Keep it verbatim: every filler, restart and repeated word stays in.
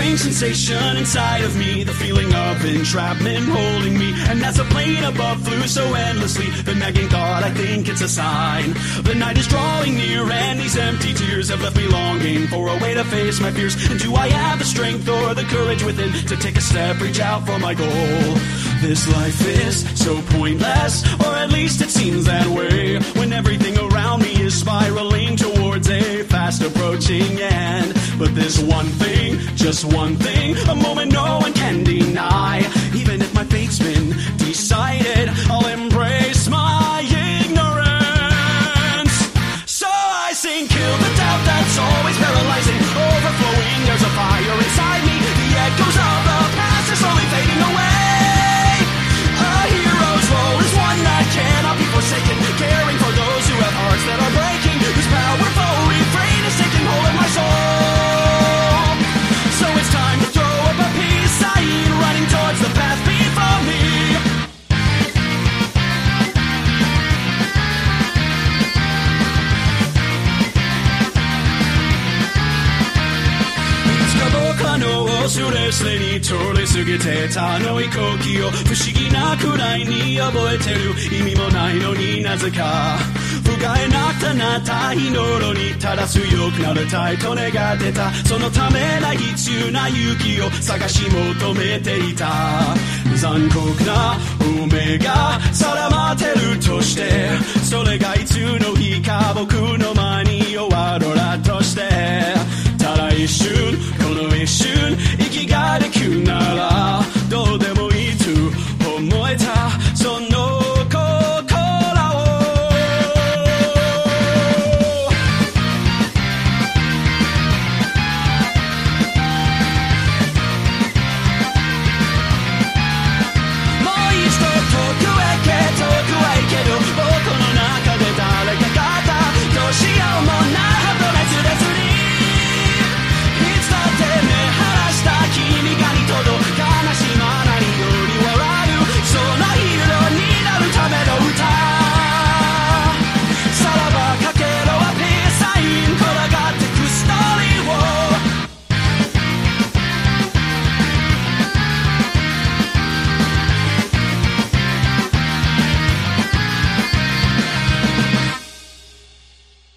strange sensation inside of me, the feeling of entrapment holding me. And as the plane above flew so endlessly, the nagging thought, I think it's a sign. The night is drawing near and these empty tears have left me longing for a way to face my fears. And do I have the strength or the courage within to take a step, reach out for my goal? This life is so pointless, or at least it seems that way, when everything around me is spiraling towards a fast approaching end. But this one thing, just one thing, a moment no one can deny. Even if my fate's been decided, I'll embrace my ignorance. So I sing, kill the doubt that's always paralyzing, overflowing, there's a fire inside me. The echoes of the past are slowly fading away. A hero's role is one that cannot be forsaken, caring for those who have hearts that are breaking, whose powerful refrain is taking hold of my soul. So it's time to throw up a peace sign, running towards the path before me.すれすれに通り過ぎてたあの飛行機を不思議なくらいに覚えてる意味もないのになぜか不甲斐なくなった日の炉にただ強くなりたいと願ってたそのためな必要な勇気を探し求めていた残酷な運命が定まってるとしてそれがいつの日か僕の前に